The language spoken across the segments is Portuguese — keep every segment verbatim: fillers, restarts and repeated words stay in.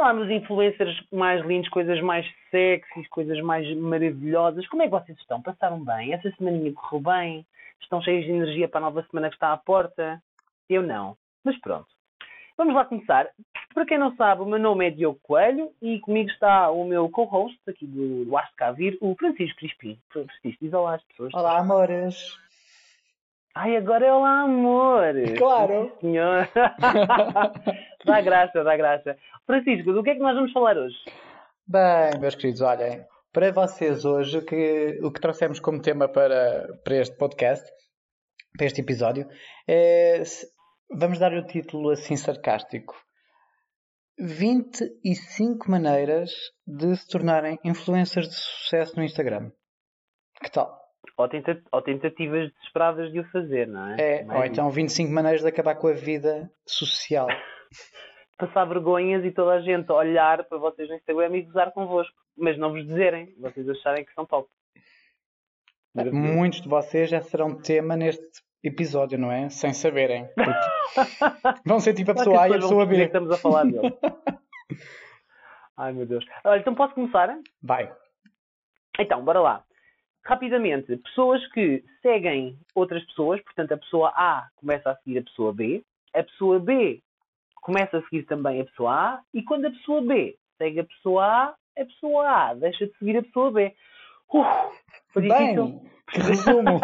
falar nos influencers mais lindos, coisas mais sexys, coisas mais maravilhosas. Como é que vocês estão? Passaram bem? Essa semaninha correu bem? Estão cheios de energia para a nova semana que está à porta? Eu não. Mas pronto. Vamos lá começar. Para quem não sabe, o meu nome é Diogo Coelho e comigo está o meu co-host aqui do, do Acho de Cá Vir, o Francisco Crispim. Francisco, diz olá às pessoas. Olá, amores. Ai, agora é olá, amor. Claro. Sim, senhor. Dá graça, dá graça. Francisco, do que é que nós vamos falar hoje? Bem, meus queridos, olhem, para vocês hoje o que, o que trouxemos como tema para, para este podcast, para este episódio, é, vamos dar o título assim sarcástico. vinte e cinco maneiras de se tornarem influencers de sucesso no Instagram. Que tal? Ou, tenta- ou tentativas desesperadas de o fazer, não é? É, Mais ou então vinte e cinco maneiras de acabar com a vida social. Passar vergonhas e toda a gente olhar para vocês no Instagram e gozar convosco. Mas não vos dizerem. Vocês acharem que são top. Maravilhoso. Muitos de vocês já serão tema neste episódio, não é? Sem saberem. Porque vão ser tipo a Claro pessoa que A as e a pessoas pessoa vão perceber B. que estamos a falar dele. Ai, meu Deus. Olha, então posso começar? Vai. Então, bora lá. Rapidamente, pessoas que seguem outras pessoas, portanto a pessoa A começa a seguir a pessoa B, a pessoa B começa a seguir também a pessoa A, e quando a pessoa B segue a pessoa A, a pessoa A deixa de seguir a pessoa B. Uf, foi difícil. Bem, que resumo!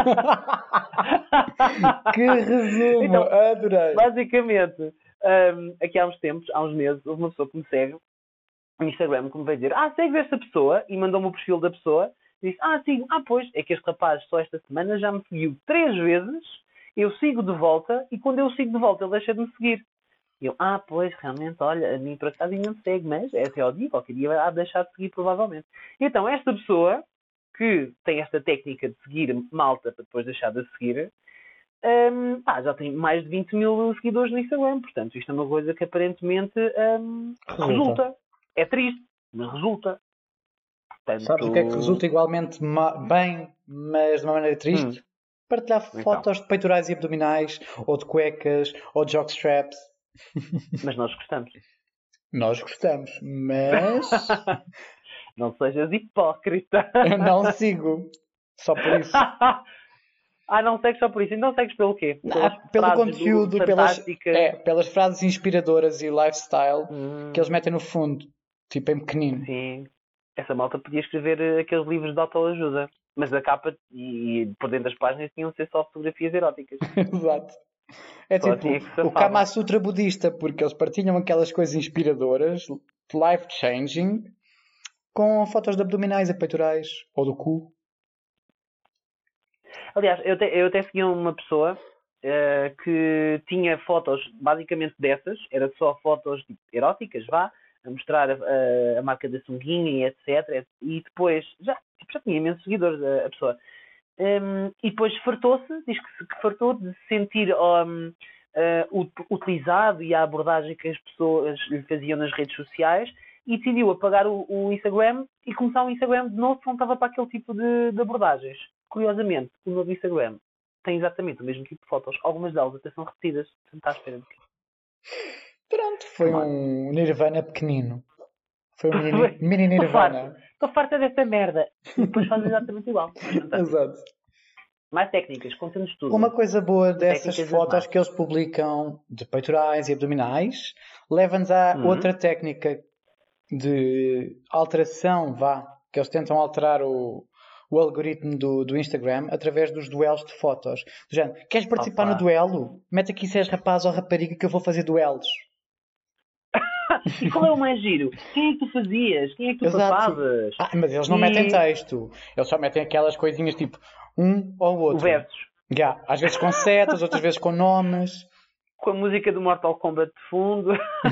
Que resumo! Então, Adorei! basicamente, um, aqui há uns tempos, há uns meses, houve uma pessoa que me segue no Instagram que me veio dizer: Ah, segues esta pessoa? E mandou-me o perfil da pessoa. E disse: Ah, sigo. Ah, pois, é que este rapaz só esta semana já me seguiu três vezes. Eu sigo de volta e quando eu sigo de volta ele deixa de me seguir. E eu: Ah, pois, realmente, olha, a mim por acaso ainda me segue, mas é até ao dia, qualquer dia há de deixar de seguir provavelmente. Então, esta pessoa que tem esta técnica de seguir malta para depois deixar de seguir, Um, pá, já tem mais de vinte mil seguidores no Instagram, portanto isto é uma coisa que aparentemente um, resulta. Resulta. É triste, mas resulta. Portanto, Sabes o que é que resulta igualmente ma- bem, mas de uma maneira triste? Hum. Partilhar Então. fotos de peitorais e abdominais, ou de cuecas, ou de jockstraps. Mas nós gostamos. Nós gostamos, mas Não sejas hipócrita. eu não sigo. Só por isso. Ah, não segues só por isso. Então segues pelo quê? Ah, pelo frases conteúdo, do- pelas, fantásticas. é, pelas frases inspiradoras e lifestyle Hum, que eles metem no fundo, tipo em pequenino. Sim. Essa malta podia escrever eh, aqueles livros de autoajuda. Mas a capa e, e por dentro das páginas tinham de ser só fotografias eróticas. Exato. É Só tipo assim é que se o safava. Kama Sutra budista, porque eles partilham aquelas coisas inspiradoras, life-changing, com fotos de abdominais e peitorais, ou do cu. Aliás, eu, te, eu até segui uma pessoa uh, que tinha fotos basicamente dessas, era só fotos tipo, eróticas, vá, a mostrar a, a, a marca da sunguinha e etcétera. E depois, já, tipo, já tinha imensos seguidores a, a pessoa. Um, e depois fartou-se, diz que, se, que fartou de se sentir um, uh, utilizado e a abordagem que as pessoas lhe faziam nas redes sociais e decidiu apagar o, o Instagram e começar o Instagram de novo, que não estava para aquele tipo de, de abordagens. Curiosamente, o novo Instagram tem exatamente o mesmo tipo de fotos. Algumas delas até são repetidas. Portanto, está à espera de quê? Pronto, foi Come on. um Nirvana pequenino. Foi um mini, Foi. mini Estou Nirvana. farta. Estou farta desta merda. E depois faz exatamente igual. Fantástico. Exato. Mais técnicas, conta-nos tudo. Uma coisa boa dessas Técnicas das fotos más. que eles publicam de peitorais e abdominais leva-nos a Uhum. outra técnica de alteração, vá, que eles tentam alterar o, o algoritmo do, do Instagram através dos duelos de fotos. Do género, queres participar Opa. no duelo? Mete aqui se és rapaz ou rapariga que eu vou fazer duelos. E qual é o mais giro? Quem é que tu fazias? Quem é que tu Exato. papavas? Ah, mas eles não E- metem texto. Eles só metem aquelas coisinhas tipo um ou O outro. versos. Já, às vezes com setas, outras vezes com nomes. Com a música do Mortal Kombat de fundo.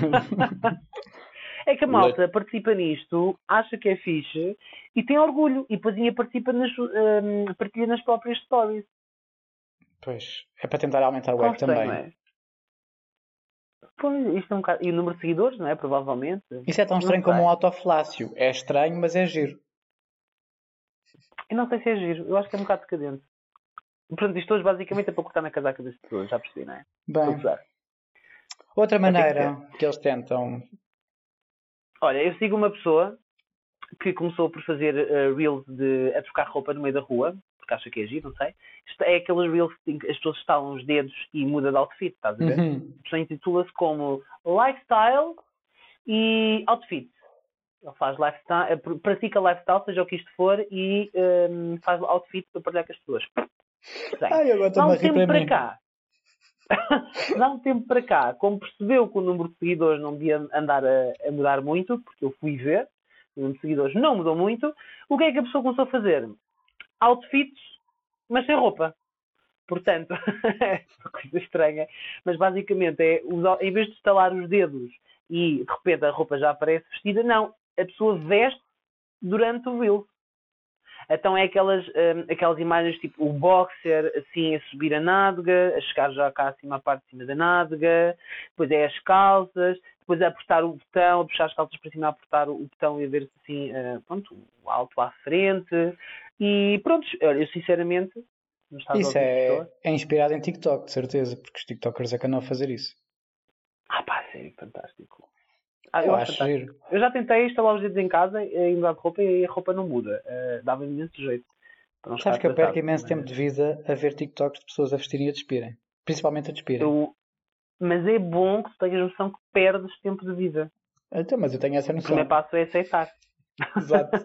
É que a malta participa nisto, acha que é fixe e tem orgulho. E depois ainda participa nas, hum, partilha nas próprias stories. Pois, é para tentar aumentar o Quão ego estranho, também. não é? Pois, isto é um bocado... E o número de seguidores, não é? Provavelmente. Isso é tão Não estranho sei. como um autoflácio. É estranho, mas é giro. Eu não sei se é giro. Eu acho que é um bocado decadente. Portanto, isto hoje basicamente é para cortar na casaca das pessoas. Já percebi, não é? Estou a Bem, gozar. outra Vai ter que maneira que eles tentam Olha, eu sigo uma pessoa que começou por fazer uh, reels de, a trocar roupa no meio da rua, porque acha que é giro, não sei. Isto é aqueles reels em que as pessoas estalam os dedos e muda de outfit, estás a ver? Uhum. A pessoa intitula-se como Lifestyle e Outfit. Ele faz lifestyle, pratica lifestyle, seja o que isto for, e um, faz outfit para partilhar com as pessoas. Ai, agora Dá estou-me a um rir tempo para para mim. cá. Dá um tempo para cá, como percebeu que o número de seguidores não devia andar a, a mudar muito, porque eu fui ver, o número de seguidores não mudou muito, o que é que a pessoa começou a fazer? Outfits, mas sem roupa. Portanto, é uma coisa estranha, mas basicamente é, em vez de estalar os dedos e de repente a roupa já aparece vestida, não, a pessoa veste durante o reel. Então é aquelas, um, aquelas imagens tipo o boxer assim a subir a nádega, a chegar já cá acima à parte de cima da nádega, depois é as calças, depois é apertar o botão, a puxar as calças para cima, a apertar o botão e a ver assim, uh, pronto, o alto à frente. E pronto, eu sinceramente, não estás a Isso ouvir é, pessoa. é inspirado em TikTok, de certeza, porque os TikTokers é que andam a fazer isso. Ah pá, sério, fantástico. Ah, eu, eu acho giro. Eu já tentei instalar os dedos em casa e mudar de roupa e a roupa não muda. Uh, Dava imenso jeito. Para não Sabes ficar que eu perco atrasado, imenso mas... tempo de vida a ver TikToks de pessoas a vestirem e a despirem. Principalmente a despirem. eu... Mas é bom que tu tenhas noção que perdes tempo de vida. Então, mas eu tenho essa O noção. primeiro passo é aceitar. Exato.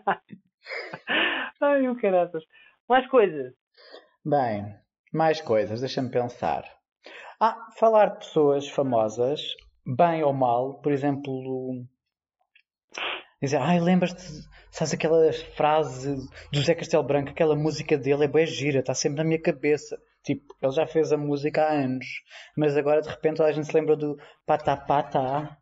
Ai, o caraças. Mais coisas. Bem, mais coisas, deixa-me pensar. Ah, falar de pessoas famosas, bem ou mal, por exemplo, dizer, ai, lembras-te, sabes aquela frase do Zé Castelo Branco, aquela música dele é bem gira, está sempre na minha cabeça. Tipo, ele já fez a música há anos, mas agora de repente a gente se lembra do Pata Pata.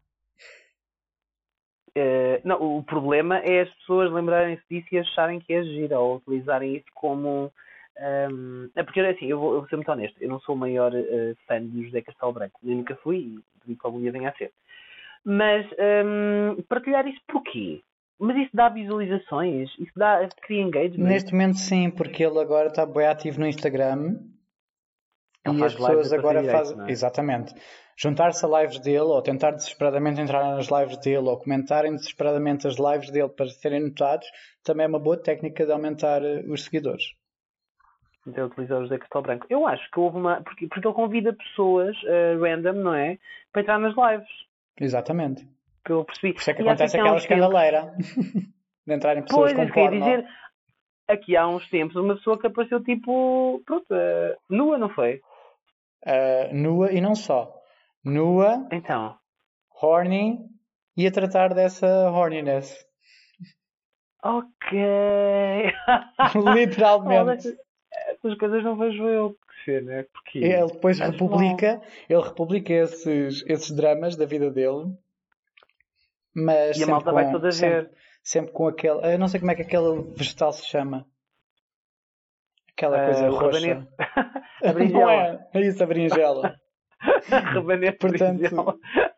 Uh, não, o problema é as pessoas lembrarem-se disso e acharem que é gira ou utilizarem isso como. Um, é porque assim, eu vou, eu vou ser muito honesto, eu não sou o maior uh, fã de José Castelo Branco, eu nunca fui e duvido que algum dia venha a ser. Mas um, partilhar isso porquê? Mas isso dá visualizações? Isso dá, cria engagement? Neste momento sim, porque ele agora está bem ativo no Instagram. Ele E faz as lives pessoas a torta agora direito, fazem. não é? Exatamente. Juntar-se a lives dele, ou tentar desesperadamente entrar nas lives dele, ou comentarem desesperadamente as lives dele para serem notados, também é uma boa técnica de aumentar uh, os seguidores. Então utilizar o José Castelo Branco. Eu acho que houve uma. Porque, porque ele convida pessoas uh, random, não é? Para entrar nas lives. Exatamente. Que eu percebi. Por isso é que E acho acontece que há aquela uns tempos. escandaleira de entrarem pessoas Pois, com isso que eu ia porno. dizer. Aqui há uns tempos, uma pessoa que apareceu tipo. Pronto, uh, nua, não foi? Uh, nua e não só. Nua, Então. horny e a tratar dessa horniness. Ok. Literalmente. Essas coisas não vejo eu crescer, né? Porque. Ele depois Mas republica, ele republica esses, esses dramas da vida dele, mas e a sempre malta vai com, toda sempre, ver. sempre com aquele. Eu não sei como é que aquele vegetal se chama. Aquela coisa Uh, o rabanete. roxa. A Não berinjela. é? É isso, a berinjela. Rabanete de Portanto, berinjela.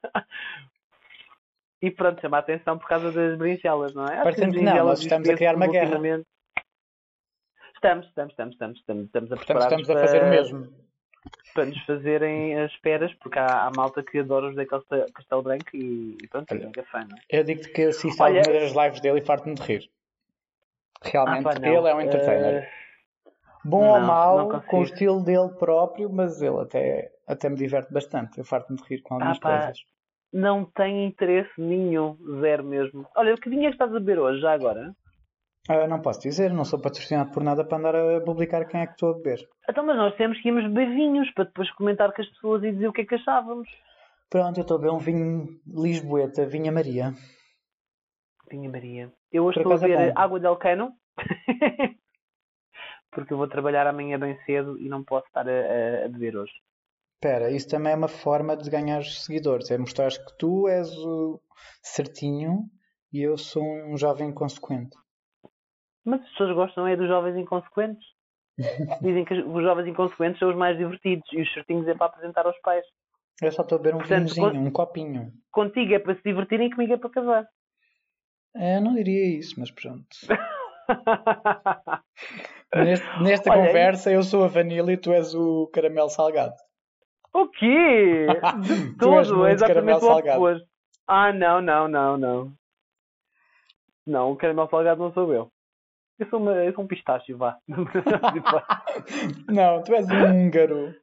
E pronto, chama a atenção por causa das berinjelas, não é? Acho que as parecendo que não, berinjelas nós e os estamos a criar pêssegos uma guerra. ultimamente. Estamos, estamos, estamos, estamos, estamos, estamos a Portanto, preparar-nos estamos a fazer para, o mesmo. para nos fazerem as esperas, porque há, há malta que adora o José Castelo, Castelo Branco e, e pronto, é Olha, mega fã, não é? eu digo-te que assisto Olha, algumas das lives dele e farto-me de rir. ah pá, Realmente, não. ele é um entertainer. Uh, Bom ou não, não mau, com o consigo. estilo dele próprio, mas ele até, até me diverte bastante. Eu farto-me de rir com Ah algumas pá, coisas. não tenho interesse nenhum, zero mesmo. Olha, que vinho é que estás a beber hoje, já agora? Ah, não posso dizer, não sou patrocinado por nada para andar a publicar quem é que estou a beber. Então, mas nós temos que irmos beber vinhos para depois comentar com as pessoas e dizer o que é que achávamos. Pronto, eu estou a beber um vinho Lisboeta, Vinha Maria. Vinha Maria. Eu hoje Por estou a acaso é beber bom. água de Alcano. Porque eu vou trabalhar amanhã bem cedo e não posso estar a, a, a beber hoje. Espera, isso também é uma forma de ganhar seguidores. É mostrar que tu és o certinho e eu sou um jovem inconsequente. Mas as pessoas gostam é dos jovens inconsequentes. Dizem que os jovens inconsequentes são os mais divertidos e os certinhos é para apresentar aos pais. Eu só estou a beber um Portanto, vinhozinho, con- um copinho. contigo é para se divertirem e comigo é para casar. Eu não diria isso, mas pronto. Neste, nesta Olha, conversa eu sou a vanilla e tu és o caramelo salgado. o quê? De Tu és todo, é muito caramelo exatamente o salgado. oposto. Ah, não, não, não, não. Não, o caramelo salgado não sou eu. Eu sou, uma, eu sou um pistácio, vá. Não, tu és um húngaro.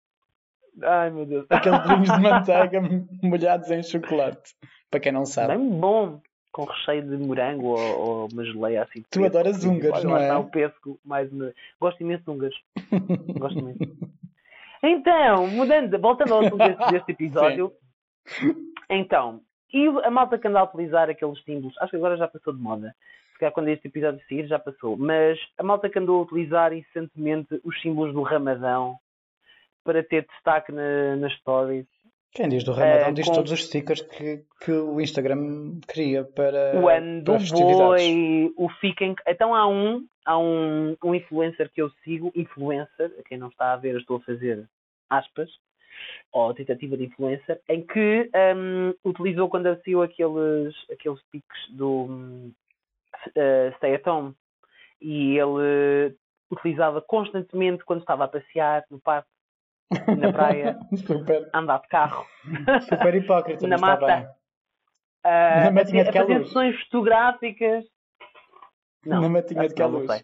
Ai, meu Deus. Aqueles bolinhos de manteiga molhados em chocolate. Para quem não sabe. Bem bom. Com recheio de morango ou, ou uma geleia assim. Tu adoras húngaros, não lá é? Está o pesco, mais uma... Gosto imenso de húngaros. Gosto muito. Então, mudando, voltando ao assunto deste, deste episódio. Sim. Então, e a malta que anda a utilizar aqueles símbolos, acho que agora já passou de moda. Se calhar quando este episódio sair já passou. Mas a malta que andou a utilizar incessantemente os símbolos do Ramadão para ter destaque na, nas stories. Quem diz do Ramadão uh, diz com... todos os stickers que, que o Instagram cria para o ano do boi, o fiquem. Então há um, há um, um influencer que eu sigo, influencer, a quem não está a ver, eu estou a fazer aspas, ou tentativa de influencer, em que um, utilizou quando saiu aqueles, aqueles piques do um, uh, Stay at Home. E ele utilizava constantemente quando estava a passear no parque, na praia, Super. andar de carro. Super hipócrita, na mas mata. Está bem. Uh, na matinha de a fazer luz. sessões fotográficas. Não, na matinha de não, luz. Não sei.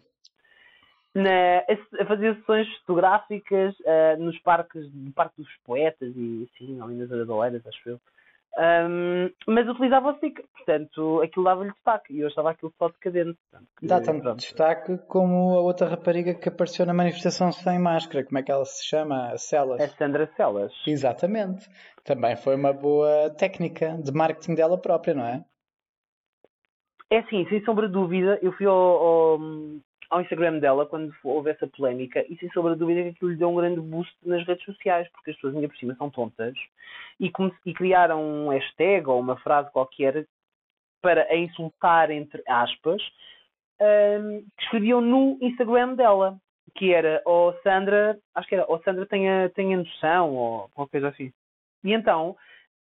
Na, a, a fazer sessões fotográficas uh, nos parques, no Parque dos Poetas e assim, ali nas Adoeiras, acho eu. Um, mas utilizava o sticker, portanto aquilo dava-lhe destaque e eu estava aquilo só decadente. Portanto, que, Dá tanto pronto. destaque como a outra rapariga que apareceu na manifestação sem máscara, como é que ela se chama? A Celas. A Sandra Celas. Exatamente. Também foi uma boa técnica de marketing dela própria, não é? É sim, sem sombra de dúvida. Eu fui ao, ao, ao Instagram dela quando houve essa polémica e sem sombra de dúvida que aquilo lhe deu um grande boost nas redes sociais, porque as pessoas ainda por cima são tontas e, come- e criaram um hashtag ou uma frase qualquer para a insultar, entre aspas, hum, que escreviam no Instagram dela, que era ou Sandra, acho que era ou Sandra tenha, tenha noção ou qualquer coisa assim. E então,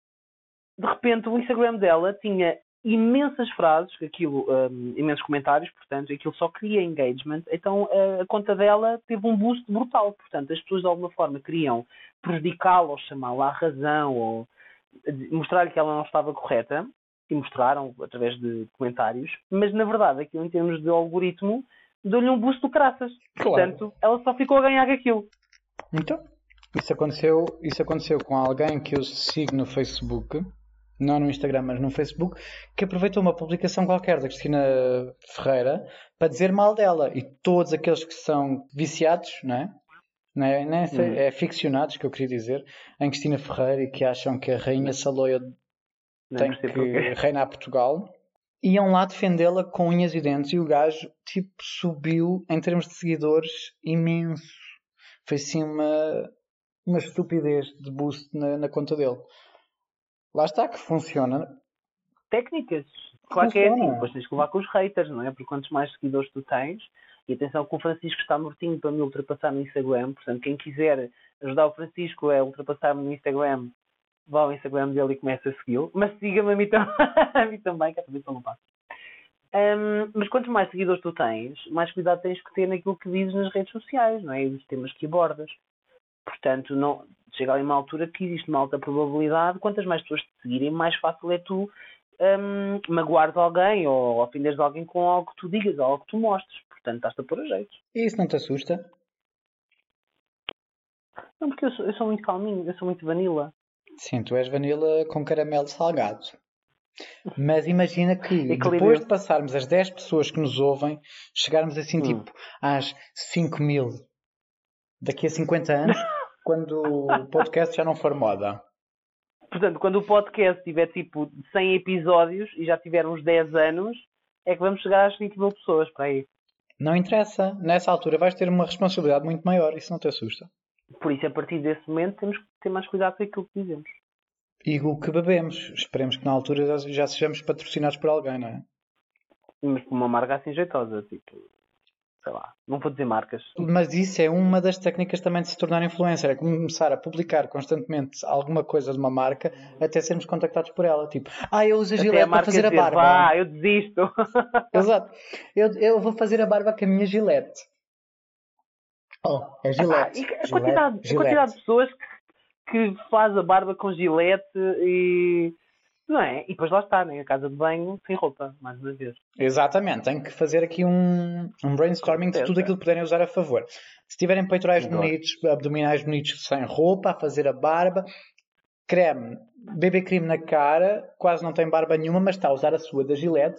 de repente, o Instagram dela tinha imensas frases, aquilo, um, imensos comentários, portanto, aquilo só cria engagement. Então, a conta dela teve um boost brutal. Portanto, as pessoas de alguma forma queriam prejudicá-la ou chamá-la à razão ou mostrar-lhe que ela não estava correta e mostraram através de comentários, mas na verdade, aquilo em termos de algoritmo, deu-lhe um boost do caraças. Claro. Portanto, ela só ficou a ganhar com aquilo. Então, isso aconteceu, isso aconteceu com alguém que eu sigo no Facebook, não no Instagram, mas no Facebook, que aproveitou uma publicação qualquer da Cristina Ferreira para dizer mal dela. E todos aqueles que são viciados, não é? Não é, não é, hum. é ficcionados, que eu queria dizer, em Cristina Ferreira e que acham que a Rainha Saloia tem que reinar Portugal, iam lá defendê-la com unhas e dentes e o gajo tipo subiu em termos de seguidores imenso. Foi assim uma, uma estupidez de boost na, na conta dele. Lá está que funciona. Técnicas. Claro que é assim, depois tens que levar com os haters, não é? Porque quantos mais seguidores tu tens, e atenção que o Francisco está mortinho para me ultrapassar no Instagram, portanto quem quiser ajudar o Francisco a ultrapassar-me no Instagram, vá ao Instagram dele e começa a segui-lo, mas siga-me a mim, tam- a mim também, que é para ver se eu não passo. Um, mas quantos mais seguidores tu tens, mais cuidado tens que ter naquilo que dizes nas redes sociais, não é? E os temas que abordas. Portanto, não, chega ali uma altura que existe uma alta probabilidade, quantas mais pessoas te seguirem, mais fácil é tu um, magoares alguém ou ofenderes alguém com algo que tu digas, algo que tu mostres. Portanto, estás-te a pôr a jeito. E isso não te assusta? Não, porque eu sou, eu sou muito calminho, eu sou muito vanilla. Sim, tu és vanilla com caramelo salgado. Mas imagina que que depois de passarmos as dez pessoas que nos ouvem, chegarmos assim hum. tipo às cinco mil daqui a cinquenta anos, quando o podcast já não for moda. Portanto, quando o podcast tiver tipo cem episódios e já tiver uns dez anos, é que vamos chegar às cinco mil pessoas para aí. Não interessa. Nessa altura vais ter uma responsabilidade muito maior. Isso não te assusta? Por isso, a partir desse momento, temos que ter mais cuidado com aquilo que dizemos. E o que bebemos. Esperemos que na altura já, já sejamos patrocinados por alguém, não é? Mas por uma marca assim jeitosa, tipo... sei lá, não vou dizer marcas. Mas isso é uma das técnicas também de se tornar influencer, é começar a publicar constantemente alguma coisa de uma marca até sermos contactados por ela, tipo, ah, eu uso a Gillette para fazer a dizer, barba. Vá, eu desisto. Exato, eu, eu vou fazer a barba com a minha Gillette. Oh, é Gillette. Ah, a, Gillette, quantidade, Gillette. a quantidade de pessoas que, que faz a barba com Gillette e Não é? E depois lá está, né? A casa de banho sem roupa, mais uma vez. Exatamente, tenho que fazer aqui um, um brainstorming de tudo aquilo que puderem usar a favor. Se tiverem peitorais Adoro. bonitos, abdominais bonitos sem roupa, a fazer a barba, creme, B B creme na cara, quase não tem barba nenhuma, mas está a usar a sua da Gillette.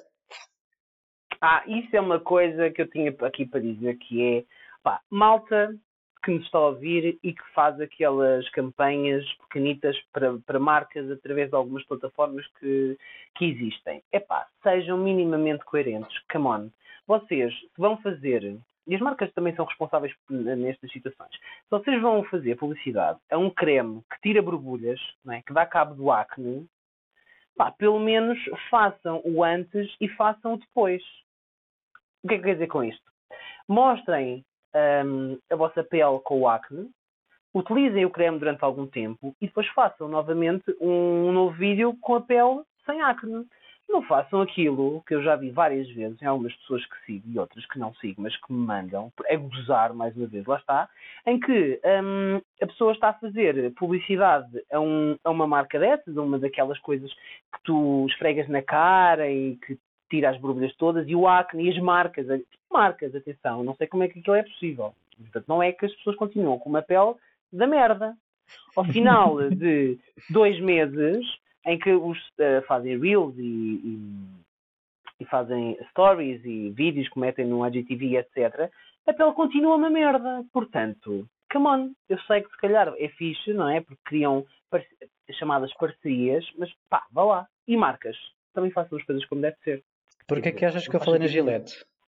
Ah, isso é uma coisa que eu tinha aqui para dizer, que é, pá, malta que nos está a ouvir e que faz aquelas campanhas pequenitas para, para marcas através de algumas plataformas que, que existem. É pá, sejam minimamente coerentes. Come on. Vocês, se vão fazer, e as marcas também são responsáveis nestas situações, se vocês vão fazer publicidade a um creme que tira borbulhas, não é? Que dá cabo do acne, pá, pelo menos façam o antes e façam o depois. O que é que quer dizer com isto? Mostrem hum, a vossa pele com o acne, utilizem o creme durante algum tempo e depois façam novamente um novo vídeo com a pele sem acne. Não façam aquilo que eu já vi várias vezes em algumas pessoas que sigo e outras que não sigo, mas que me mandam, é gozar mais uma vez, lá está, em que hum, a pessoa está a fazer publicidade a, um, a uma marca dessas, a uma daquelas coisas que tu esfregas na cara e que tira as borbulhas todas, e o acne e as marcas, marcas, atenção, não sei como é que aquilo é possível. Portanto, não é que as pessoas continuam com uma pele da merda. Ao final de dois meses, em que os uh, fazem reels e, e, e fazem stories e vídeos que metem no I G T V, etcétera, a pele continua uma merda. Portanto, come on. Eu sei que se calhar é fixe, não é? Porque criam parce chamadas parcerias, mas pá, vá lá. E marcas. Também façam as coisas como deve ser. Porquê é que achas que eu falei na Gillette?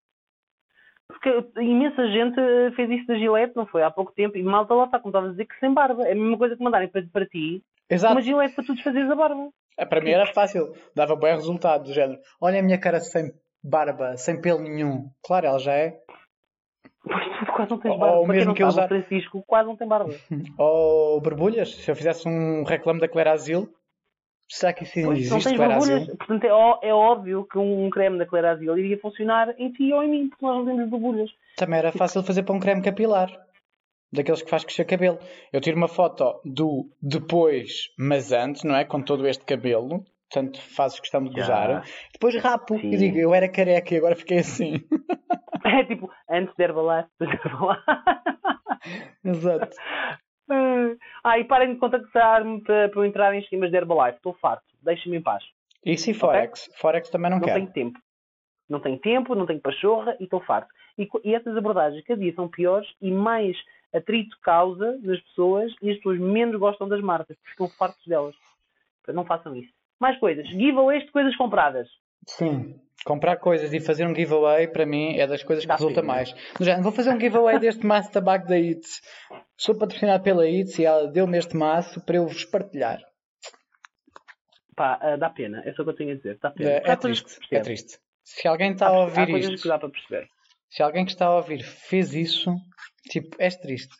Porque imensa gente fez isso da Gillette, não foi? Há pouco tempo. E malta lá está, como estava a dizer, que sem barba. É a mesma coisa que mandarem para, para ti Exato. uma Gillette para tu desfazeres a barba. É, para mim era fácil. Dava bom resultado do género. Olha a minha cara sem barba, sem pelo nenhum. Claro, ela já é. Pois tu quase não tens Ou, barba. ou Para quem mesmo não que eu sabe, usar... o Francisco quase não tem barba. Ou borbulhas. Se eu fizesse um reclame da Clara Azil, será que isso Pois, existe, não tens Clara borbulhas. Azil? Portanto, é, ó- é óbvio que um creme da Clara Azil iria funcionar em ti ou em mim, porque nós não temos borbulhas. Também era fácil fazer para um creme capilar. Daqueles que faz crescer cabelo. Eu tiro uma foto do depois, mas antes, não é? Com todo este cabelo. Portanto, fazes questão de gozar. Depois rapo Sim. e digo, eu era careca e agora fiquei assim. É tipo, antes de Herbalife, depois de Herbalife. Exato. Ah, e parem de contactar-me para, para eu entrar em esquemas de Herbalife. Estou farto. Deixem-me em paz. Isso e Forex? Okay? Forex também não, não quero. Não tenho tempo. Não tenho tempo, não tenho pachorra e estou farto. E, e essas abordagens cada dia são piores e mais atrito causa nas pessoas e as pessoas menos gostam das marcas, porque estão fartos delas. Então não façam isso. Mais coisas. Giveaways de coisas compradas. Sim. Comprar coisas e fazer um giveaway, para mim, é das coisas que Dá resulta pena. mais. Já, vou fazer um giveaway deste maço de tabaco da I T S. Sou patrocinado pela I T S e ela deu-me este maço para eu vos partilhar. Pá, uh, dá pena. É só o que eu tenho a dizer. Dá pena. É, é triste. É triste. Se alguém está há, a ouvir há coisas isto... que dá para perceber. Se alguém que está a ouvir fez isso, tipo, és triste.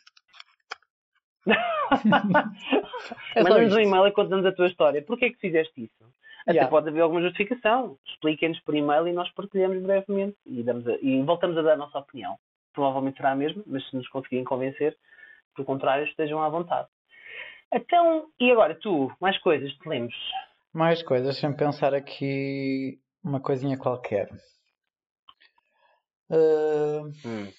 é Manda-nos um e-mail e conta-nos a tua história. Porquê é que fizeste isso? Até Yeah. pode haver alguma justificação. Expliquem-nos por e-mail e nós partilhamos brevemente. E, damos a, e voltamos a dar a nossa opinião. Provavelmente será a mesma, mas se nos conseguirem convencer, pelo contrário, estejam à vontade. Então, e agora tu? Mais coisas, te lembres? Mais coisas, sem pensar aqui uma coisinha qualquer. Uh... Hum.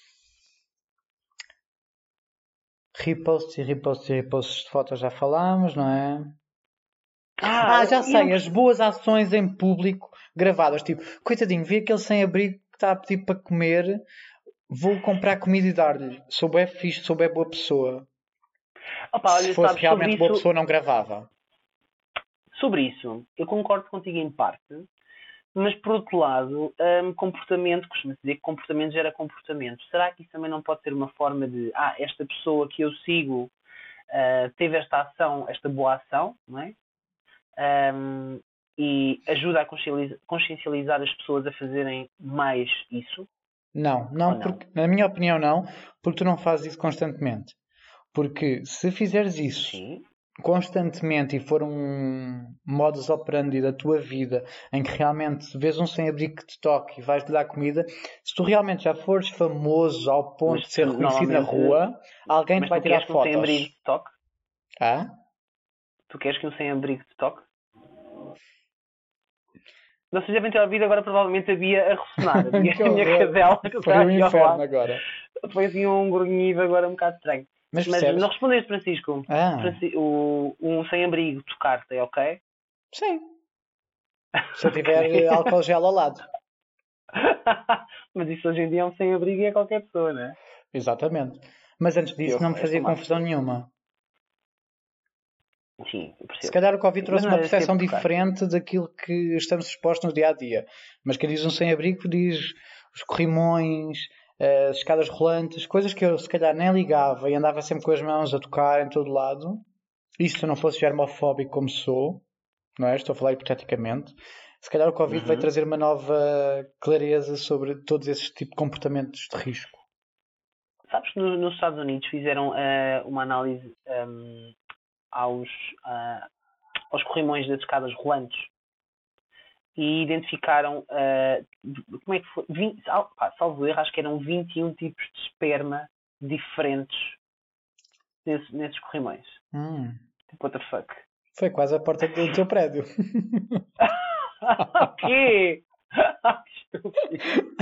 Reposts e reposts e reposts de fotos já falámos, não é? Ah, ah já eu... sei, as boas ações em público gravadas. Tipo, coitadinho, vi aquele sem-abrigo que está a pedir para comer, vou comprar comida e dar-lhe. Sou bem fixe, sou bem boa pessoa. Opa, olha, se fosse sabes, realmente boa isso... pessoa, não gravava. Sobre isso, eu concordo contigo em parte, mas por outro lado, um, comportamento, costuma-se dizer que comportamento gera comportamento. Será que isso também não pode ser uma forma de, ah, esta pessoa que eu sigo uh, teve esta ação, esta boa ação, não é? Um, e ajuda a consciencializar, consciencializar as pessoas a fazerem mais isso? Não, não, não? Porque, na minha opinião não, porque tu não fazes isso constantemente. Porque se fizeres isso Sim. constantemente e for um modus operandi da tua vida em que realmente vês um sem-abrigo que te toque e vais-lhe dar comida, se tu realmente já fores famoso ao ponto mas, de ser reconhecido na rua, alguém te vai tirar fotos. Mas tu queres que um sem-abrigo te toque? Ah? Tu queres que um sem-abrigo te toque? Vocês devem ter ouvido agora provavelmente a Bia a ressonar. A, Bia, Que a minha horror. cadela que Foi está um aqui ao inferno lado. agora. Foi assim um grunhido agora um bocado estranho. Mas Mas percebes? não respondeste, Francisco. Ah, Franci- o, um sem-abrigo tocar-te, é ok? sim. Se eu tiver Ok. álcool gel ao lado. Mas isso hoje em dia é um sem-abrigo e é qualquer pessoa, não é? Exatamente. Mas antes disso Eu não me resto fazia uma confusão pessoa. nenhuma. Sim, eu Se percebo. calhar o Covid trouxe Mas uma não é percepção sempre tocar. diferente daquilo que estamos expostos no dia a dia. Mas quem diz um sem-abrigo diz os corrimões, as escadas rolantes, coisas que eu se calhar nem ligava e andava sempre com as mãos a tocar em todo lado. Isto se eu não fosse germofóbico como sou, não é? Estou a falar hipoteticamente. Se calhar o Covid vai Uhum. trazer uma nova clareza sobre todos esses tipos de comportamentos de risco. Sabes que no- nos Estados Unidos fizeram eh, uma análise ehm, aos, ah, aos corrimões das escadas rolantes e identificaram, ah, como é que foi? vinte, sal- pá, salvo erro, acho que eram vinte e um tipos de esperma diferentes nesses, nesses corrimões. Hum, Tipo, what the fuck? foi quase a porta do teu prédio. O quê? Que estúpido.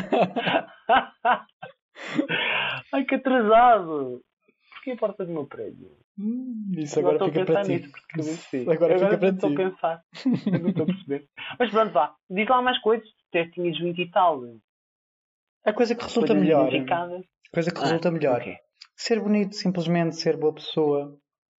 Ai, que atrasado. Porquê a porta do meu prédio? Hum, Isso Agora agora estou a fica para pensar ti. nisso, porque eu não sei. Agora fica para estou a ti. pensar. Eu não estou a perceber. Mas pronto, vá. Diz lá mais coisas. Tu tinhas vinte e tal. A coisa que resulta Coisas melhor. identificadas. A coisa que Ah, resulta melhor. ok. Ser bonito, simplesmente ser boa pessoa.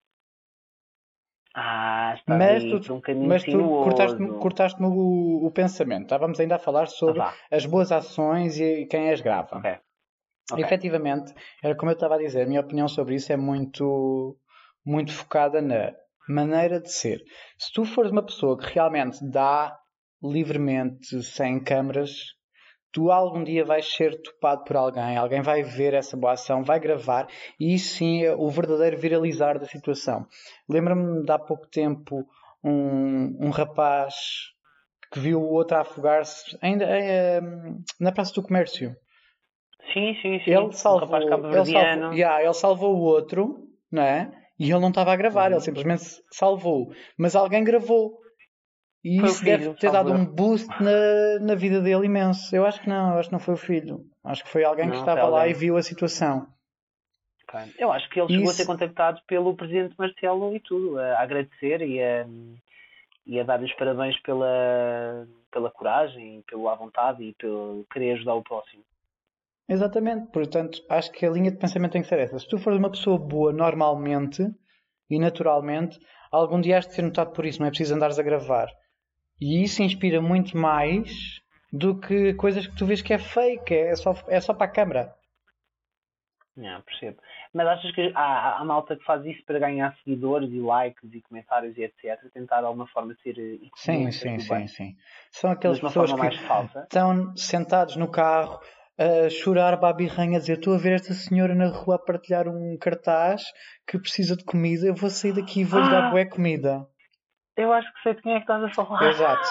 Ah, estás Mas aí tu, por um caminho mas tu cortaste-me sinuoso. cortaste-me o, o pensamento. Estávamos ainda a falar Ah, sobre vá. as boas ações e quem as grava. Ok. Ok. Efetivamente, era como eu estava a dizer, a minha opinião sobre isso é muito, muito focada na maneira de ser. Se tu fores uma pessoa que realmente dá livremente, sem câmaras, tu algum dia vais ser topado por alguém, alguém vai ver essa boa ação, vai gravar, e isso sim é o verdadeiro viralizar da situação. Lembro-me de há pouco tempo um, um rapaz que viu o outro a afogar-se ainda eh, na Praça do Comércio. Sim, sim, sim. Ele Um rapaz salvou, ele salvou, cabo-verdiano. yeah, ele salvou o outro, não é? E ele não estava a gravar, ele Uhum. simplesmente salvou. Mas alguém gravou. E Foi o isso deve filho, ter salvo dado um erro. boost na, na vida dele imenso. Eu acho que não, eu acho que não foi o filho. Acho que foi alguém que Não, foi estava lá e alguém. viu a situação. Ok. Eu acho que ele E chegou a ser isso, contactado pelo presidente Marcelo e tudo, a agradecer e a, e a dar-lhe os parabéns pela, pela coragem, pela vontade e pelo querer ajudar o próximo. exatamente. Portanto, acho que a linha de pensamento tem que ser essa. Se tu fores uma pessoa boa normalmente e naturalmente, algum dia has de ser notado por isso. Não é preciso andares a gravar. E isso inspira muito mais do que coisas que tu vês que é fake, é só, é só para a câmara. Não, percebo. Mas achas que há, há malta que faz isso para ganhar seguidores e likes e comentários e etcétera. Tentar de alguma forma ser Sim, influencer sim, do sim, bem. sim. São aquelas Mas de uma pessoas forma que mais falsa. estão sentados no carro a chorar babirranha, a dizer: estou a ver esta senhora na rua a partilhar um cartaz que precisa de comida, eu vou sair daqui e vou-lhe dar Ah, bué comida. eu acho que sei de quem é que estás a falar. Exato.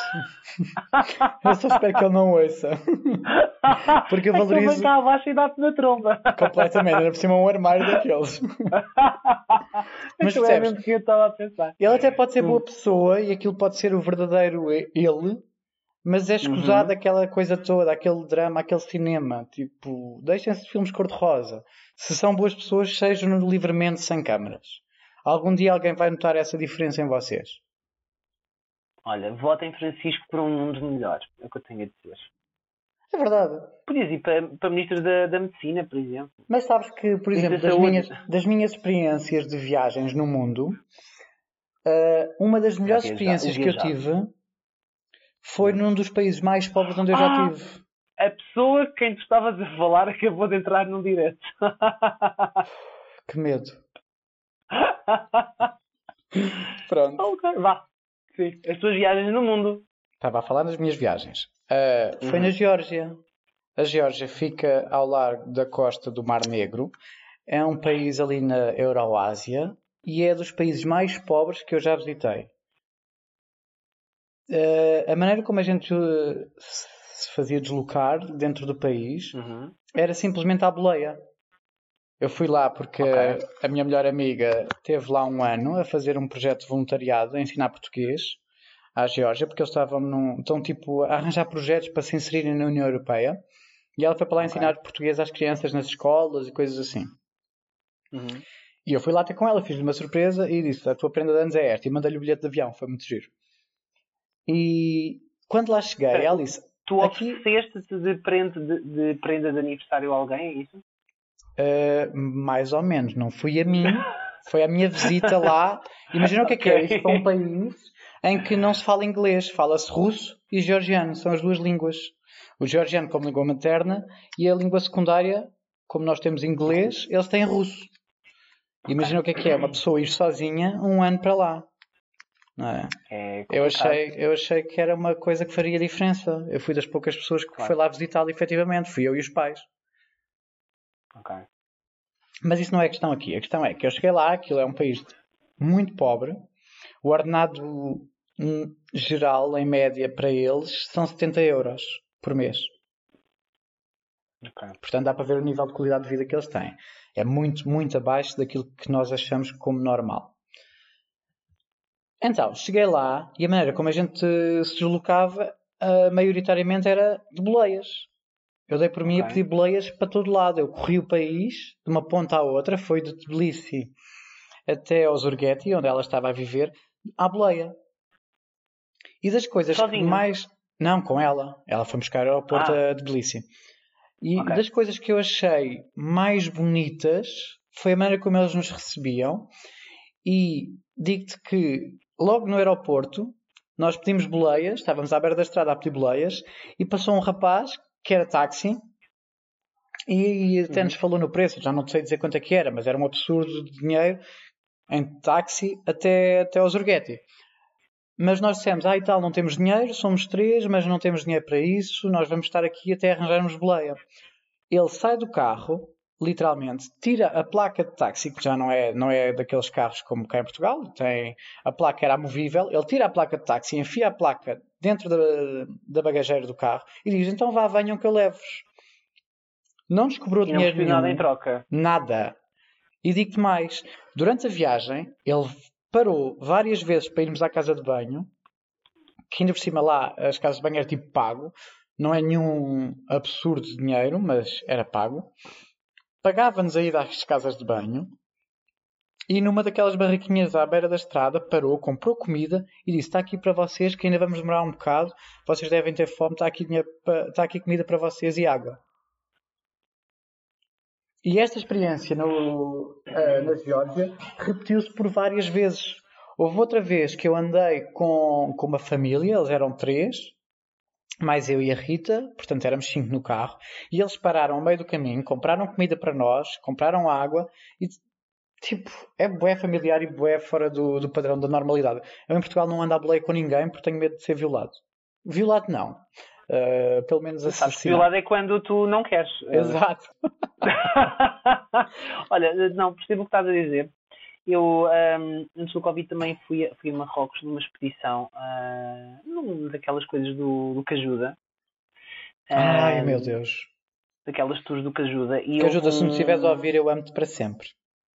Eu só espero que ele não ouça. Porque eu É que ele vem valorizo cá abaixo e dá-te na tromba. completamente. Ainda por cima um armário daqueles. Mas Aquilo é percebes? mesmo que eu estava a pensar. Ele até pode ser Hum. boa pessoa e aquilo pode ser o verdadeiro ele, mas é escusado Uhum. aquela coisa toda, aquele drama, aquele cinema. Tipo, deixem-se de filmes cor-de-rosa. Se são boas pessoas, sejam livremente sem câmaras. Algum dia alguém vai notar essa diferença em vocês. Olha, votem Francisco por um mundo melhor. É o que eu tenho a dizer. É verdade. Podias ir para, para Ministro da, da Medicina, por exemplo. Mas sabes que, por Ministro exemplo, da das Saúde. minhas, das minhas experiências de viagens no mundo, uh, uma das Já melhores viaja, o experiências que eu viajado. tive foi Hum. num dos países mais pobres onde eu já Ah! tive. A pessoa que quem tu estavas a falar acabou de entrar num direto. Que medo. Pronto. Ok, vá. Sim. As tuas viagens no mundo. Estava a falar das minhas viagens. Uh, foi Uhum. na Geórgia. A Geórgia fica ao largo da costa do Mar Negro. É um país ali na Euroásia e é dos países mais pobres que eu já visitei. Uh, a maneira como a gente uh, se fazia deslocar dentro do país Uhum. era simplesmente à boleia. Eu fui lá porque Ok. a minha melhor amiga esteve lá um ano a fazer um projeto de voluntariado, a ensinar português. à Geórgia, porque eles estavam num, estão tipo a arranjar projetos para se inserirem na União Europeia. E ela foi para lá Ok. ensinar português às crianças nas escolas e coisas assim. Uhum. E eu fui lá ter com ela, fiz-lhe uma surpresa e disse: a tua prenda de anos é esta. E mandei-lhe o bilhete de avião, foi muito giro. E quando lá cheguei, Espera, ela tu, disse: tu aqui, ofereceste-te de prenda de, de prenda de aniversário a alguém, é isso? uh, mais ou menos, não fui a mim, foi a minha visita lá. Imagina o que é que é isto para um Ok. país em que não se fala inglês, fala-se russo e georgiano, são as duas línguas. O georgiano como língua materna e a língua secundária, como nós temos inglês, eles têm russo. Imagina o que é que é uma pessoa ir sozinha um ano para lá. Não é? É Eu complicado, achei, eu achei que era uma coisa que faria diferença. Eu fui das poucas pessoas que foi claro. lá visitá-lo efetivamente. Fui eu e os pais. Ok. Mas isso não é a questão aqui. A questão é que eu cheguei lá, aquilo é um país muito pobre. O ordenado hum, geral, em média, para eles, são setenta euros por mês. Ok. Portanto, dá para ver o nível de qualidade de vida que eles têm. É muito, muito abaixo daquilo que nós achamos como normal. Então, cheguei lá e a maneira como a gente se deslocava, uh, maioritariamente era de boleias. Eu dei por mim a Ok. pedir boleias para todo lado. Eu corri o país, de uma ponta à outra, foi de Tbilisi até aos Urgeti, onde ela estava a viver, à boleia. E das coisas que Sozinho? mais... Não, com ela. Ela foi buscar ao aeroporto Ah, a Tbilisi. E ok. das coisas que eu achei mais bonitas foi a maneira como eles nos recebiam. E digo-te que logo no aeroporto nós pedimos boleias, estávamos à beira da estrada a pedir boleias e passou um rapaz que era táxi e até nos Uhum. falou no preço, já não sei dizer quanto é que era, mas era um absurdo de dinheiro em táxi até, até aos Urgeti. Mas nós dissemos, ah e tal, não temos dinheiro, somos três, mas não temos dinheiro para isso, nós vamos estar aqui até arranjarmos boleia. Ele sai do carro, literalmente, tira a placa de táxi, que já não é, não é daqueles carros como cá em Portugal, tem, a placa era amovível, ele tira a placa de táxi, enfia a placa dentro da, da bagageira do carro e diz, então vá, venham que eu levo-vos. Não nos cobrou E não dinheiro percebi nada em nenhum, troca. nada. E digo-te mais, durante a viagem, ele parou várias vezes para irmos à casa de banho, que ainda por cima lá as casas de banho eram tipo pago, não é nenhum absurdo de dinheiro, mas era pago. Pagava-nos a ir às casas de banho e numa daquelas barraquinhas à beira da estrada parou, comprou comida e disse, está aqui para vocês que ainda vamos demorar um bocado, vocês devem ter fome, está aqui, dinheiro pa- está aqui comida para vocês e água. E esta experiência no, eh, na Geórgia repetiu-se por várias vezes. Houve outra vez que eu andei com, com uma família, eles eram três, mais eu e a Rita, portanto éramos cinco no carro, e eles pararam ao meio do caminho, compraram comida para nós, compraram água e tipo, é bué familiar e bué fora do, do padrão da normalidade. Eu em Portugal não ando a boleia com ninguém porque tenho medo de ser violado. Violado não. Uh, pelo menos Sabes que assassinado. violado é quando tu não queres. Eh, Exato. Olha, não, percebo o que estás a dizer. Eu, ahm, antes do Covid, também fui a, fui a Marrocos numa expedição, ah, numa daquelas coisas do, do Cajuda, Ai meu ahm, Deus. daquelas tours do Cajuda, e Que houve ajuda, se me estiveres a um. ouvir, eu amo-te para sempre.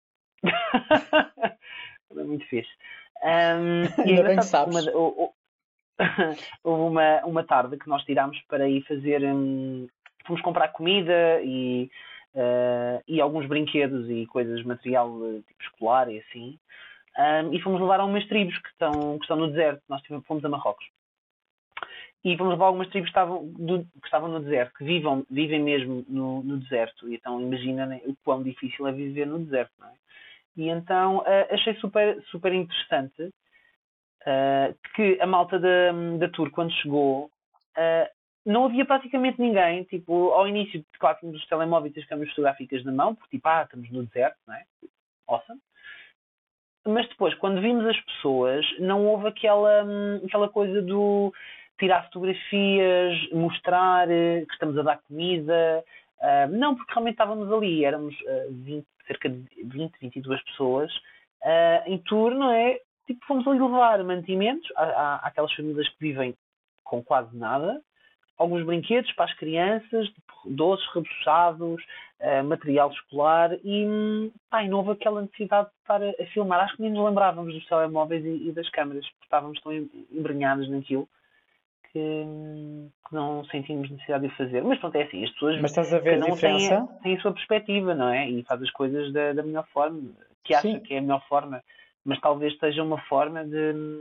É muito fixe. Ahm, e é Ainda bem que engraçado porque uma, sabes. houve uma, uma tarde que nós tirámos para ir fazer. Hum, fomos comprar comida e, ah, e alguns brinquedos e coisas, material eh, tipo escolar e assim. Ahm, e fomos levar a umas tribos que estão, que estão no deserto. Nós tivemos- fomos a Marrocos. E fomos levar algumas tribos que estavam, do- que estavam no deserto, que vivam, vivem mesmo no, no deserto. E então imagina, né, o quão difícil é viver no deserto, não é? E então ah, achei super, super interessante ah, que a malta da, da tour, quando chegou, ah, não havia praticamente ninguém. Tipo, ao início, claro, tínhamos os telemóveis e as câmeras fotográficas na mão, porque tipo, ah, estamos no deserto, não é? Awesome. Mas depois, quando vimos as pessoas, não houve aquela, hum, aquela coisa do tirar fotografias, mostrar eh, que estamos a dar comida. Ah, não, porque realmente estávamos ali, éramos ah, vinte, cerca de vinte, vinte e duas pessoas ah, em tour, não é? Tipo, fomos ali levar mantimentos. Há, há aquelas famílias que vivem com quase nada. alguns brinquedos para as crianças, tipo, doces rebuçados, uh, material escolar e, pá, e não houve aquela necessidade de estar a, a filmar. Acho que nem nos lembrávamos dos telemóveis e, e das câmaras, porque estávamos tão embrenhados naquilo que, que não sentimos necessidade de o fazer. Mas pronto, é assim, as pessoas, Mas estás a ver a cada um diferença? tem, tem a sua perspectiva, não é? E faz as coisas da, da melhor forma, que acha Sim. que é a melhor forma, mas talvez seja uma forma de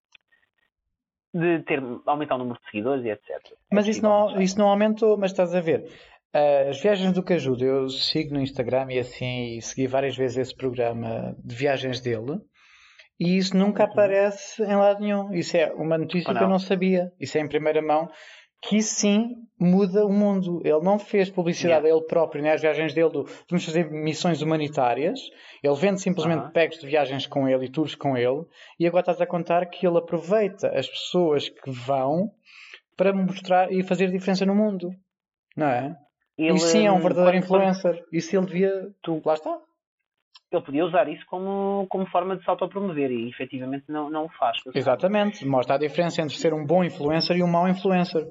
de ter, aumentar o número de seguidores e etcétera. É Mas isso possível, não, não sei. isso não aumentou, mas estás a ver. Uh, as viagens do Cajudo, eu sigo no Instagram e assim, e segui várias vezes esse programa de viagens dele, e isso nunca Uhum. aparece em lado nenhum. Isso é uma notícia Ou que eu não? não sabia. Isso é em primeira mão, que isso sim muda o mundo. Ele não fez publicidade Yeah. a ele próprio, nem às viagens dele do vamos fazer missões humanitárias. Ele vende simplesmente Aham. packs de viagens com ele e tours com ele, e agora estás a contar que ele aproveita as pessoas que vão para mostrar e fazer diferença no mundo. Não é? E Ele, sim, é um hum, verdadeiro quando, quando influencer. Isso ele devia. tu, Lá está. ele podia usar isso como, como forma de se autopromover e efetivamente não, não o faz, que eu saiba. Exatamente. Mostra a diferença entre ser um bom influencer e um mau influencer.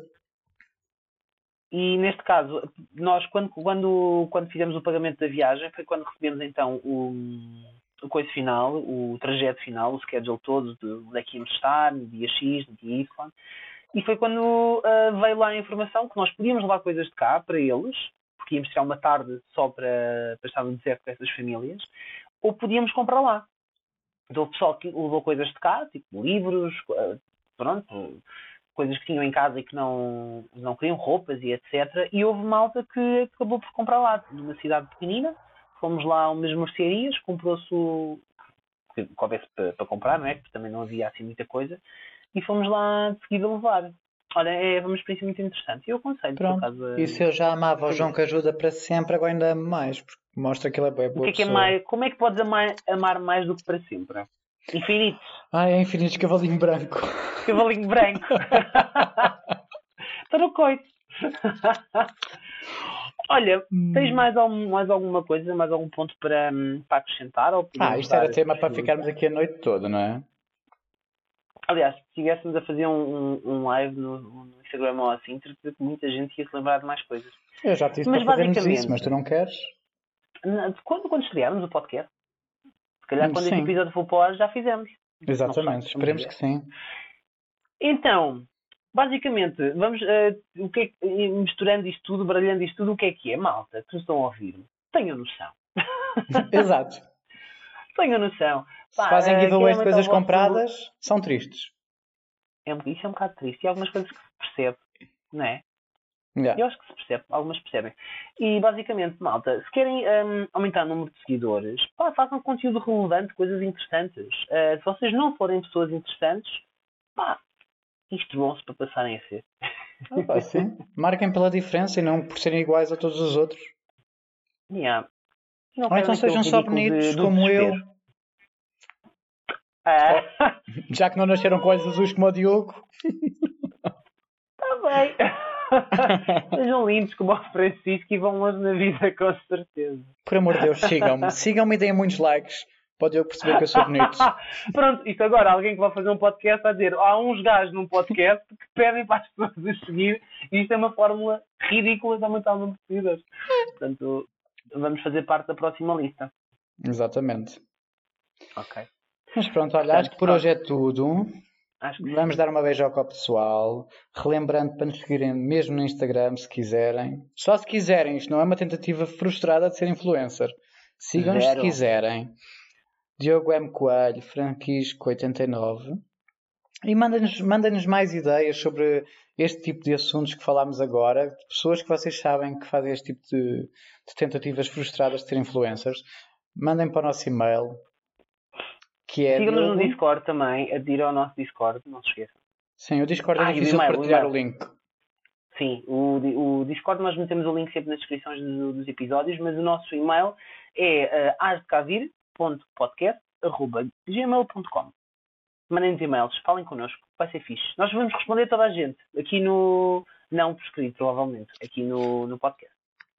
E neste caso, nós quando, quando, quando fizemos o pagamento da viagem foi quando recebemos então o, o coisa final, o trajeto final, o schedule todo de onde é que íamos estar, no dia X, no dia Y. E foi quando uh, veio lá a informação que nós podíamos levar coisas de cá para eles, porque íamos tirar uma tarde só para, para estar no deserto com essas famílias, ou podíamos comprar lá. Então o pessoal que levou coisas de cá, tipo livros, uh, pronto, coisas que tinham em casa e que não, não queriam, roupas e etcétera. E houve malta que acabou por comprar lá, numa cidade pequenina. Fomos lá a umas mercearias, comprou-se o que houvesse para, para comprar, não é? Porque também não havia assim muita coisa. E fomos lá de seguida levar. Olha, é uma experiência muito interessante. Eu aconselho, por Pronto. acaso, E se eu já amava a o João fazer. que ajuda para sempre, agora ainda amo mais. Porque mostra que ele é bem O boa que é que é pessoa. mais... Como é que podes amar, amar mais do que para sempre? Infinito. Ai, é infinito cavalinho branco. Cavalinho branco. Estou no coito. Olha, tens mais, algum, mais alguma coisa, mais algum ponto para, para acrescentar? Ou Ah, podemos isto era dar tema para ficarmos finalização? aqui a noite toda, não é? Aliás, se estivéssemos a fazer um, um, um live no, no Instagram ou assim, certeza que muita gente ia se lembrar de mais coisas. Eu já te disse Mas para fazermos isso, mas basicamente, tu não queres? quando, quando estrearmos o podcast, se calhar Hum, quando este Sim, episódio for para o ar já fizemos. Não sei, exatamente. vamos Esperemos ver. que sim. Então, basicamente, vamos uh, o que é que, misturando isto tudo, baralhando isto tudo, o que é que é, malta, que estão a ouvir? Tenham noção. Exato. Tenham noção. Se Pá, fazem uh, querem giveaways de aumentar o coisas vosso número. compradas, são tristes. É, um- isso é um bocado triste. E há algumas coisas que se percebe, não é? Yeah. Eu acho que se percebe, algumas percebem. E basicamente, malta, se querem um, aumentar o número de seguidores, pá, façam conteúdo relevante, coisas interessantes. Uh, se vocês não forem pessoas interessantes, pá, instruam-se para passarem a ser. Ah, pá, sim. Marquem pela diferença e não por serem iguais a todos os outros. Yeah. Não Ou quero então naquele sejam só ridículo de, bonitos, do como eu. desespero. Ah, Oh, já que não nasceram com olhos azuis como o Diogo. está bem. Sejam lindos como o Francisco e vão longe na vida, com certeza. Por amor de Deus, sigam-me. Sigam-me e deem muitos likes. Para o Diogo perceber que eu sou bonito. Pronto, isto agora, alguém que vai fazer um podcast a dizer há uns gajos num podcast que pedem para as pessoas a seguir e isto é uma fórmula ridícula de aumentar o número de seguidores. Portanto, vamos fazer parte da próxima lista. Exatamente. Ok. Mas pronto, olha, acho Portanto, que por pronto. hoje é tudo. Acho que Vamos sim. dar uma beijoca ao pessoal. Relembrando para nos seguirem mesmo no Instagram, se quiserem. Só se quiserem. Isto não é uma tentativa frustrada de ser influencer. Sigam-nos se Zero. quiserem. Diogo M. Coelho, Franquisco oitenta e nove. E mandem-nos mandem-nos mais ideias sobre este tipo de assuntos que falámos agora. De pessoas que vocês sabem que fazem este tipo de, de tentativas frustradas de ser influencers. Mandem para o nosso e-mail. Que é Sigam-nos no Diogo. Discord também, aderir ao nosso Discord, não se esqueçam. Sim, o Discord é Ah, e o difícil de e-mail, o partilhar o e-mail. link. Sim, o, o Discord nós metemos o link sempre nas descrições do, dos episódios, mas o nosso e-mail é uh, asdecavir ponto podcast arroba gmail ponto com. Mandem-nos e-mails, falem connosco, vai ser fixe. Nós vamos responder a toda a gente, aqui no... Não por escrito, provavelmente, aqui no, no podcast.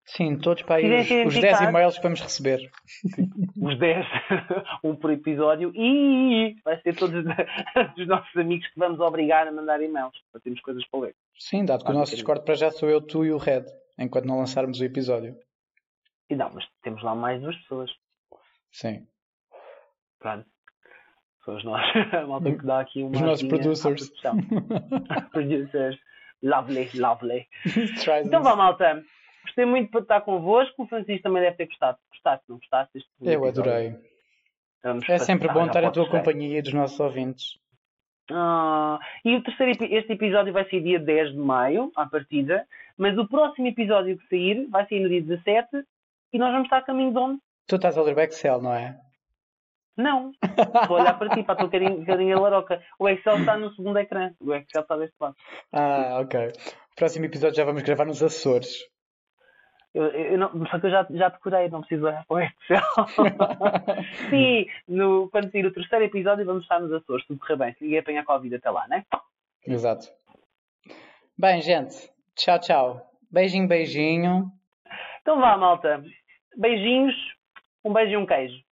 Sim, todos para aí quiserem os, se os dez identificar, e-mails que vamos receber. os dez, um por episódio, e vai ser todos dos nossos amigos que vamos obrigar a mandar e-mails, para termos coisas para ler. Sim, dado que o nosso Basicamente. Discord para já sou eu, tu e o Red, enquanto não lançarmos o episódio. E não, mas temos lá mais duas pessoas. Sim. Pronto. Somos nós. A malta que dá aqui uma Os nossos ajudinha à producers. produção. Producers. Lovely, lovely. Tries Então this. vá, malta. Gostei muito de estar convosco. O Francisco também deve ter gostado. Gostaste, não gostaste? Deste Eu episódio? adorei. Vamos É sempre passar bom já estar para na o tua terceiro. companhia e dos nossos ouvintes. Ah, e o terceiro, epi- este episódio vai sair dia dez de maio, à partida. Mas o próximo episódio que sair vai sair no dia dezassete. E nós vamos estar a caminho de onde? Tu estás a ler o Excel, não é? Não. Estou a olhar para ti, para a tua carinha, carinha laroca. O Excel está no segundo ecrã. O Excel está deste lado. Ah, ok. Próximo episódio já vamos gravar nos Açores. Eu, eu não, só que eu já, já decorei, não preciso olhar para o Excel. Sim, no, quando sair o terceiro episódio vamos estar nos Açores, tudo correr bem. Se ninguém apanhar Covid até lá, né? Exato. Bem, gente. Tchau, tchau. Beijinho, beijinho. Então vá, malta. Beijinhos, um beijo e um queijo.